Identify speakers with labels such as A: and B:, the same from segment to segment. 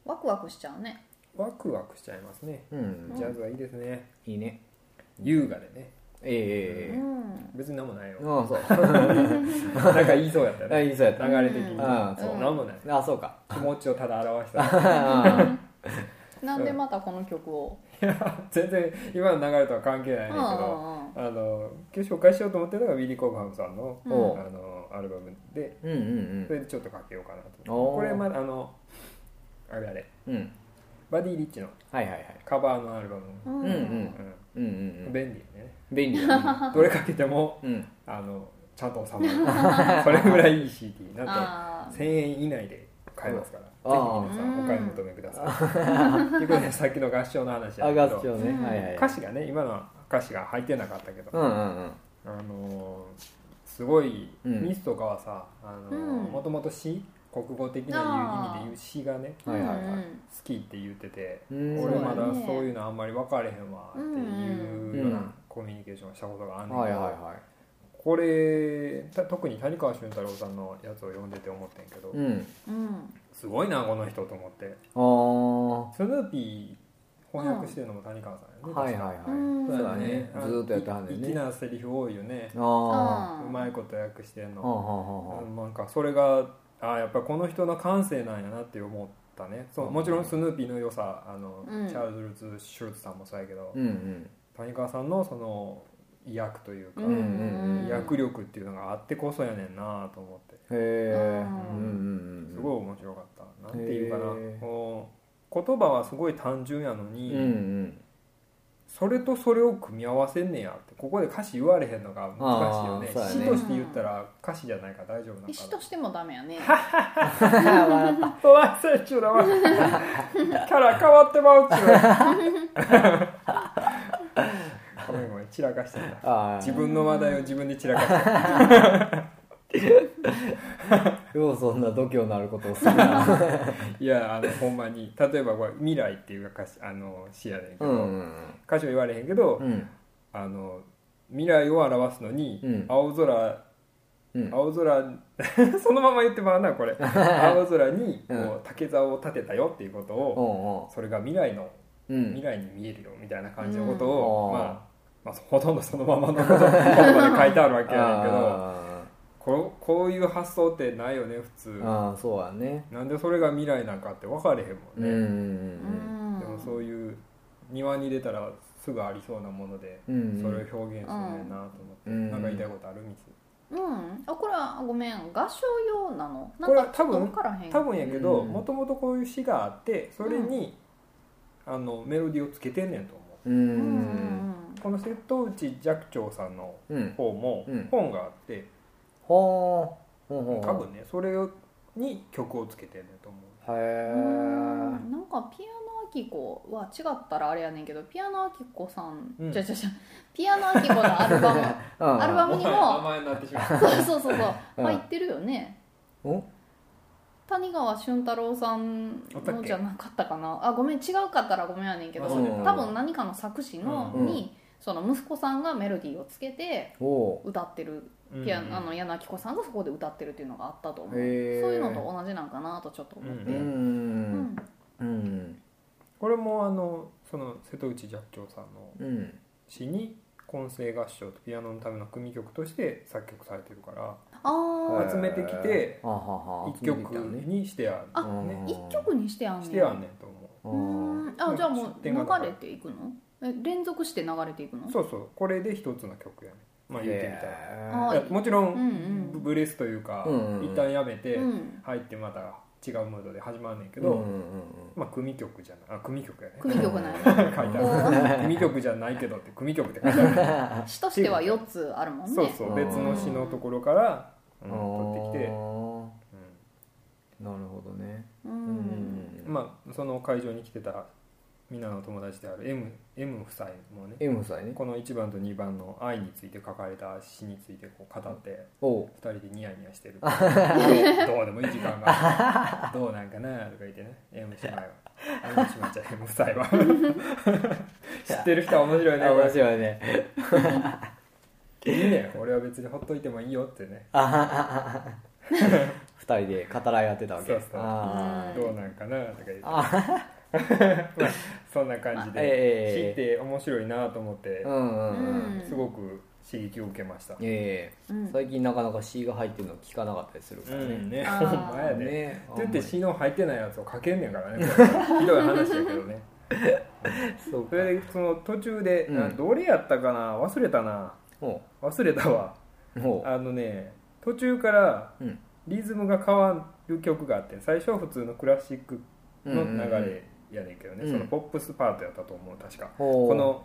A: ワクワクしちゃうね。
B: ワクワクしちゃいますね、ジャズはいいですね。
C: いいね。
B: 優雅でね。別に何もないよ。
C: そう
B: なんか言いそうやったよね。
C: 言いそうやった。
B: 流れ的に。
C: そう
B: 何もない。
C: そうか。
B: 気持ちをただ表した
A: なんでまたこの曲を。
B: いや全然今の流れとは関係ないねんけど、今日紹介しようと思ってるのがウィリー・コブハムさんのアルバムで、それでちょっとかけようかなと。これあれバディ・リッチのカバーのアルバム、便利ね。
C: 便利
B: どれかけてもちゃんと収まる。それぐらいいい CD なんと1000円以内で買えますから、ぜひ皆さんお買い求めください。ということでさっきの合唱の話やけど、歌詞がね、今の歌詞が入ってなかったけど、すごいミスとかはさ、もともと詩、国語的な意味で言う詩がね、好きって言ってて、俺まだそういうのあんまり分かれへんわっていうようなコミュニケーションをしたことがあんねんけど、これ特に谷川俊太郎さんのやつを読んでて思ってんけど、すごいなこの人と思って。スヌーピー翻訳してるのも谷川さんやね。
C: そうだね。ずっとやってはんねんね。
B: 粋なセリフ多いよね。うまいこと訳してんの。なんかそれがやっぱりこの人の感性なんやなって思ったね。もちろんスヌーピーの良さ、チャールズ・シュルツさんもそうやけど、谷川さんのその意訳というか、訳力っていうのがあってこそやねんなと思って、すごい面白かった。なんていうかな、言葉はすごい単純やのに、それとそれを組み合わせんねやって、ここで歌詞言われへんのが難しいよね。詩として言ったら歌詞じゃないから大丈夫なのかな。
A: 詩としてもダメやね。
B: トライセンチュラはキャラ変わってまうっちゅう。ごめん散らかしてた。自分の話題を自分で散らかしてた。
C: ようそんな度胸のあることをするな。
B: いやほんまに、例えばこれ未来っていう歌詞詩やねんけど、歌詞は言われへんけど、未来を表すのに、青空そのまま言ってまうなこれ。青空にこう竹竿を立てたよっていうことを、それが未来に見えるよみたいな感じのことを、ほとんどそのままの言葉で書いてあるわけやねんけど、こういう発想ってないよね普通。
C: そうやね。
B: なんでそれが未来なんかって分かれへんもんね。でもそういう庭に出たらすぐありそうなもので、それを表現するねんなと思って。なんか言いたいことある？ミス。
A: これはごめん、合唱用なの？
B: これは多分やけど、もともとこういう詩があって、それにメロディーをつけてんねんと思う。この瀬戸内寂聴さんの方も本があって、多分ねそれに曲をつけてんねんと思う。
A: なんかピアノアキコは違ったらあれやねんけど、ピアノアキコさん、ピアノアキコのアルバムにも
B: 名前になってしまう。
A: そう入ってるよね。谷川俊太郎さんのじゃなかったかな。ごめん違うかったらごめんやねんけど、多分何かの作詞のにその息子さんがメロディーをつけて歌ってる、矢野明子さんがそこで歌ってるっていうのがあったと思う。そういうのと同じなんかなとちょっと思って。
B: これもその瀬戸内寂聴さんの詩に混声合唱とピアノのための組曲として作曲されてるから、集めてきて一曲にしてあるね。
A: 一曲にしてあんねん。
B: してあんねんと思う。
A: じゃあもう流れていくの？連続して流れていくの？
B: そうこれで一つの曲やね。言ってみたらもちろんブレスというか一旦やめて入ってまた違うムードで始まんねんけど、組曲じゃない、組曲やね。
A: 組曲なんや。
B: 書いてある。組曲じゃないけどって組曲って書いてある。
A: 詩としては4つあるもんね。
B: そう別の詩のところから取ってきて、
C: なるほどね。
B: その会場に来てたみんなの友達である M 夫妻もね、
C: M 夫妻ね、
B: この1番と2番の愛について書かれた詩についてこう語って2人でニヤニヤしてる。どうでもいい時間がどうなんかなとか言ってね。 M 姉妹は M 姉妹ちゃん M 夫妻は知ってる人は面白いね。
C: 面白いね。
B: いいね、俺は別にほっといてもいいよってね。
C: 2人で語らい合ってたわけ。
B: そうそう
C: あ
B: どうなんかなとか言ってまあそんな感じで、知って面白いなと思って、すごく刺激を受けました。
C: 最近なかなか詩が入ってるの聞かなかったりするからね。
B: ほんまやね。って言って詩の入ってないやつを書けんねんからね。ひどい話やけどね。それでその途中で、どれやったかな、忘れたな、忘れたわ。途中からリズムが変わる曲があって、最初は普通のクラシックの流れやねんけどね、そのポップスパートやったと思う、確か。この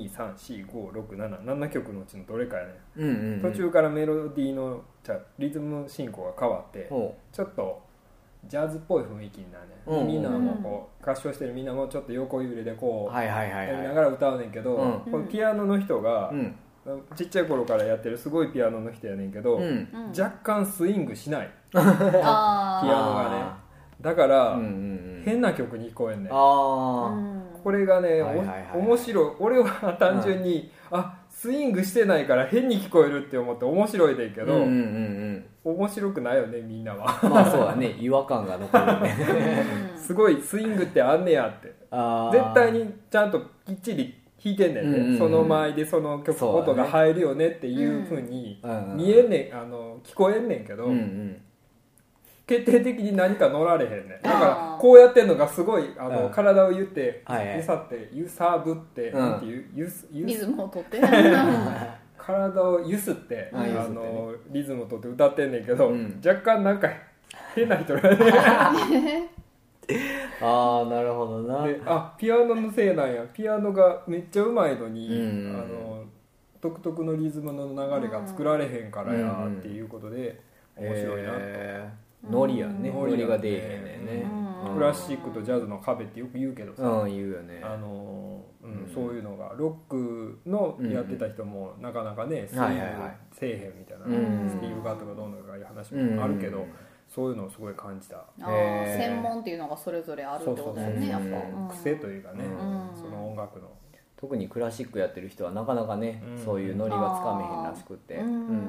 B: 1,2,3,4,5,6,7 曲のうちのどれかやねん。途中からメロディーのリズム進行が変わって、ちょっとジャズっぽい雰囲気になるね。みんなもこう合唱してるみんなもちょっと横揺れでこうやりながら歌うねんけど、このピアノの人がちっちゃい頃からやってるすごいピアノの人やねんけど、若干スイングしないピアノがね。だから、変な曲に聞こえんねん。これがね、面白い。俺は単純に、スイングしてないから変に聞こえるって思って面白いねんけど、面白くないよね、みんなは。
C: まあそうだね、違和感が残るね。
B: すごいスイングってあんねやって。絶対にちゃんときっちり弾いてんねんね。その前でその曲、音が入るよねっていう風に見えんねん、聞こえんねんけど、決定的に何か乗られへんね。だからこうやってんのがすごい体を言って揺さぶってなんていう
A: リズムをとって
B: 体を揺すってリズムをとって歌ってんねんけど、若干なんか変な人がね。
C: なるほどな。
B: でピアノのせいなんや、ピアノがめっちゃうまいのに独特のリズムの流れが作られへんからやっていうことで面白いなと。
C: ノリやね、ノリが出えへんねんね。
B: クラシックとジャズの壁ってよく言うけどさ、
C: 言うよね。
B: そういうのがロックのやってた人もなかなかね、スイングせえへんみたいな、スティーブ・ガットがどうのかいう話もあるけど、そういうのをすごい感じた。
A: 専門っていうのがそれぞれあるってことだよね、やっぱ
B: 癖というかね、その音楽の。
C: 特にクラシックやってる人はなかなかね、そういうノリがつかめへんらしくて、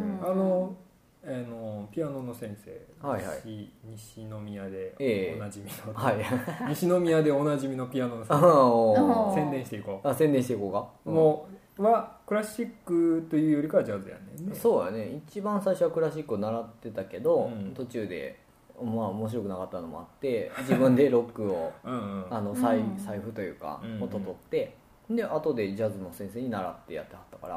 B: ピアノの先生、西宮でおなじみの、西宮でおなじみのピアノの先生、宣伝していこう。
C: 宣伝していこうか。
B: もうはクラシックというよりかはジャズやねんね。
C: そうやね、一番最初はクラシックを習ってたけど、途中で面白くなかったのもあって自分でロックを財布というか音取って、で後でジャズの先生に習ってやってはったから。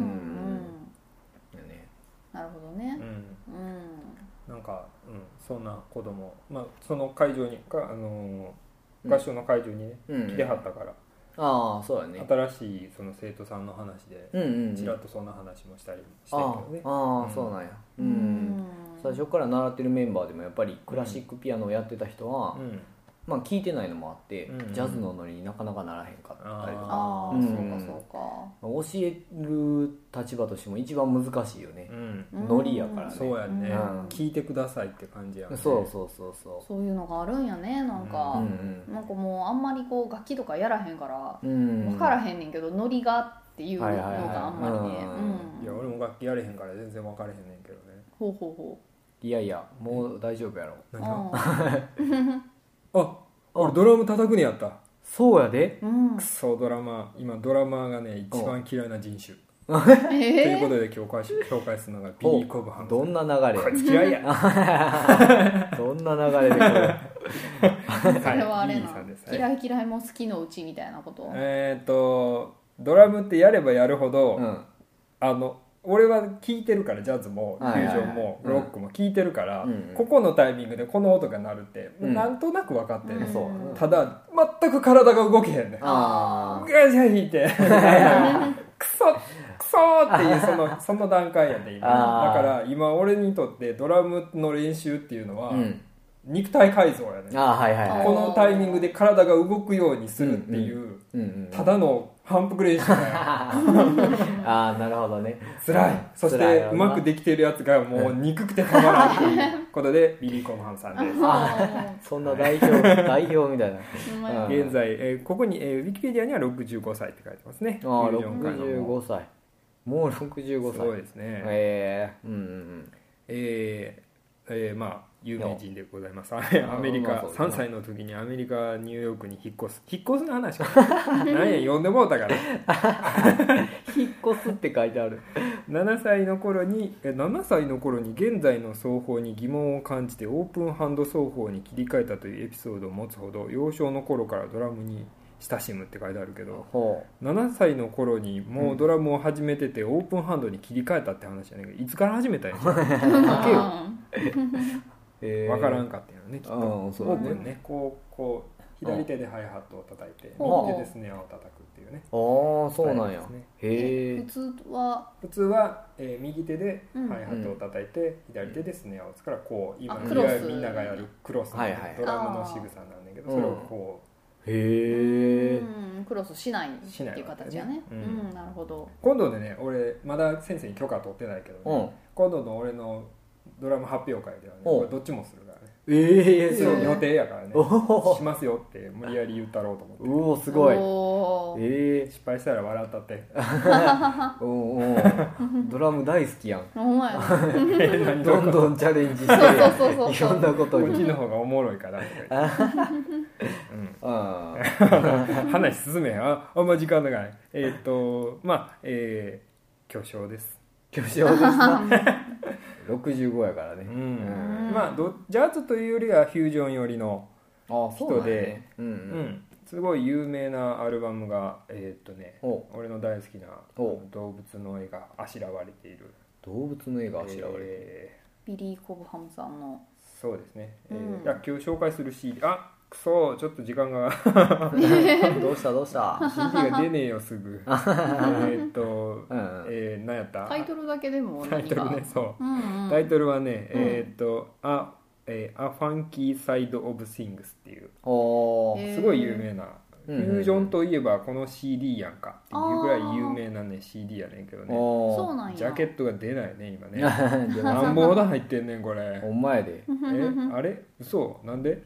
A: なるほどね。
B: なんか、そんな子供、その会場に合唱の会場にね来てはったから、
C: そうやね、
B: 新しいその生徒さんの話でちらっとそんな話もしたりしてるけどね。
C: そうなんや。最初から習ってるメンバーでもやっぱりクラシックピアノをやってた人は聞いてないのもあって、ジャズのノリになかなかならへんかったりとか。教える立場としても一番難しいよね。ノリやからね。
B: そうやね、聞いてくださいって感じやね。
A: そういうのがあるんやね。なんかもうあんまりこう楽器とかやらへんから分からへんねんけど、ノリがっていうのがあんまりね。
B: いや俺も楽器やれへんから全然分からへんねんけどね。
A: ほうほうほ
C: う。いやいやもう大丈夫やろ。
B: 何が俺ドラム叩くねやった。
C: そうやで。
B: クソドラマー、今ドラマーがね一番嫌いな人種ということで今日紹介するのがビリー・コブハン。
C: どんな流れ。
B: こいつ嫌いや。
C: どんな流れでこれ。
A: それはあれな、嫌い嫌いも好きのうちみたいなこと。
B: ドラムってやればやるほど、俺は聴いてるから、ジャズもフュージョンもロックも聴いてるから、ここのタイミングでこの音が鳴るってなんとなく分かってる。ただ全く体が動けへんねん。ガチャ引いてクソっていうその段階やで今。だから今俺にとってドラムの練習っていうのは肉体改造やね。このタイミングで体が動くようにするっていうただの反復練習だよ。
C: なるほどね。
B: 辛い。そしてうまくできてるやつがもう憎くてたまらんということでビリー・コブハンさんです。
C: そんな代表みたいな。
B: 現在ここにウィキペディアには65歳って書いてますね。
C: 65歳。もう65歳。
B: すごいですね。 まあ有名人でございます。アメリカ、3歳の時にアメリカニューヨークに引っ越すの話か何や読んでもうたから
C: 引っ越すって書いてある。
B: 7歳の頃に現在の奏法に疑問を感じてオープンハンド奏法に切り替えたというエピソードを持つほど幼少の頃からドラムに親しむって書いてあるけど、7歳の頃にもうドラムを始めててオープンハンドに切り替えたって話じゃないけど、いつから始めたんや書けよ分からんかったよねきっと。オープンね、こう左手でハイハットを叩いて右手でスネアを叩くっていうね。
C: ああそうなんや。へ
A: え。普通
B: は右手でハイハットを叩いて左手でスネアを打つからこう今みんながやるクロスのドラムの仕草なんだけど、それをこう
C: へえ
A: クロスしないっていう形やね。なるほど。
B: 今度でね、俺まだ先生に許可取ってないけどね、今度の俺のドラム発表会ではね、これどっちもするからね。そう予定やからね、しますよって無理やり言ったろうと思って。
C: おおすごい。
B: 失敗したら笑ったって
C: ドラム大好きやん。
A: ほんまや
C: どんどんチャレンジしていろんなことに。
B: うちの方がおもろいから話進めへん。あんま時間がない。まあ巨匠です。
C: 巨匠ですな65やからね。
B: まあジャズというよりはフュージョン寄りの人で、すごい有名なアルバムが俺の大好きな動物の絵があしらわれている。
C: 動物の絵があしらわれている。
A: ビリー・コブハムさんの。
B: そうですね。今日紹介する CD、くそちょっと時間が
C: どうした
B: CD が出ねえよすぐ何やった
A: タイトルだけでも
B: タイトルね、そう、タイトルはねA Funky Side of Things っていうすごい有名なフュージョンといえばこの CD やんかっていうぐらい有名なね CD やねんけどね。
A: そうなんや。
B: ジャケットが出ないね今ね何本ほど入ってんねんこれ。
C: ほんまやで。
B: あれ嘘なんで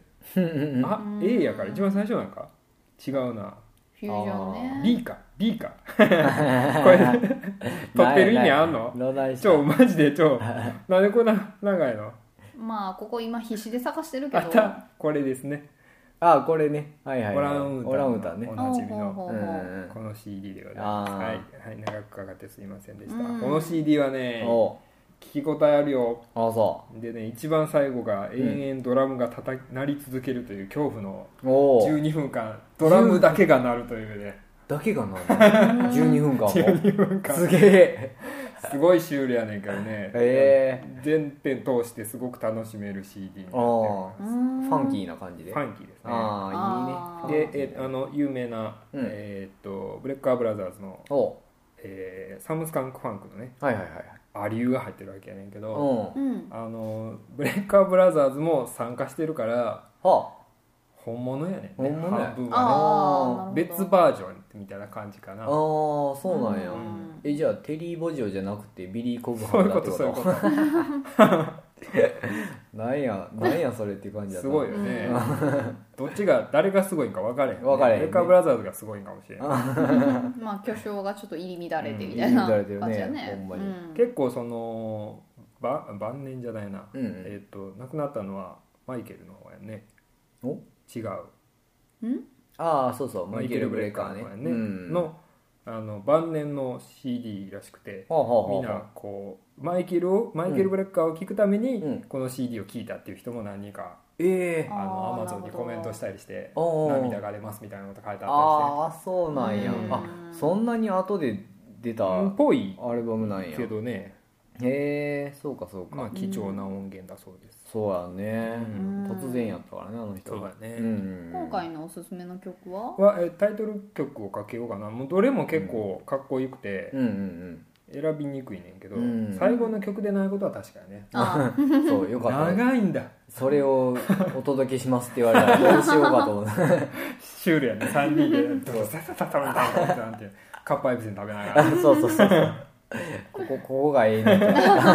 B: A やから一番最初なんか違うな。
A: フュージョンね。
B: B かこれ撮ってる意味あんの？マジでなんでこんな長いの？
A: まあここ今必死で探してるけど。
B: これですね。
C: これね。はいはい。オランウータンね。
B: おなじみのこの CD でございます。はい長くかかってすいませんでした。この CD はね聞き応えあるよ。
C: そう
B: でね、一番最後が延々ドラムが鳴り続けるという恐怖の12分間ドラムだけが鳴るというね。
C: だけが鳴る12分間も
B: 12分間
C: すげえ
B: すごいシュールやねんけどね、全編通してすごく楽しめる CD になってます。
C: ファンキーな感じで。
B: ファンキーですね。
C: いいね。
B: で、有名な、ブレッカーブラザーズの、サムスカンクファンクのね、アリューが入ってるわけやねんけど、ブレッカーブラザーズも参加してるから本物やねんね。半分はね別バージョンみたいな感じかな。
C: そうなんや。じゃあテリー・ボジョじゃなくてビリー・コブハムだってこと？
B: そういうこと
C: なんやそれっていう感じだった。
B: すごいよねどっちが誰がすごいんか分かれへん、ね、
C: 分かれへんね。
B: ブレッカーブラザーズがすごいんかもしれない
A: まあ巨匠がちょっと入り乱れてみたいな感じだね。
C: ほんまに
B: 結構その晩年じゃないな、亡くなったのはマイケルの方やね。違う
C: そうそうマイケル・ブレッカーね
B: の晩年の CD らしくて、みんなこうマイケル・ブレッカーを聴くためにこの CD を聴いたっていう人も何人かAmazon にコメントしたりして涙が出ますみたいなこと書いてあったりして。
C: そうなんや。そんなに後で出たアルバムなんや
B: けどね。
C: そうか
B: まあ貴重な音源だそうです。
C: そうやね。突然やったからねあの人。
B: そうだね。
A: 今回のおすすめの曲は
B: タイトル曲をかけようかな。もうどれも結構かっこよくて選びにくいねんけど、最後の曲でないことは確かにね。
C: そうよかった。
B: 長いんだ。
C: それをお届けしますって言われたらどうしようかと思う
B: シュールやね。3人でドササササみたいななんてカップアイビセン食べながら
C: そうここがええねん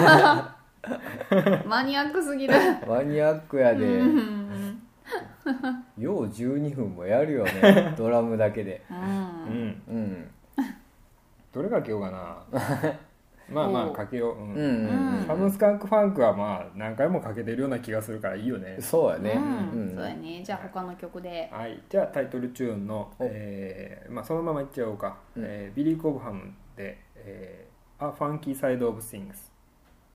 A: マニアックすぎる。
C: マニアックやでよう12分もやるよねドラムだけで。
B: どれかけようかなまあまあかけよう、サムスカンクファンクはまあ何回もかけてるような気がするからいいよね。
C: そうやね、
A: そうやね。じゃあ他の曲で、
B: はい、じゃあタイトルチューンの、まあ、そのままいっちゃおうか、ビリー・コブハムで、A Funky Side of Things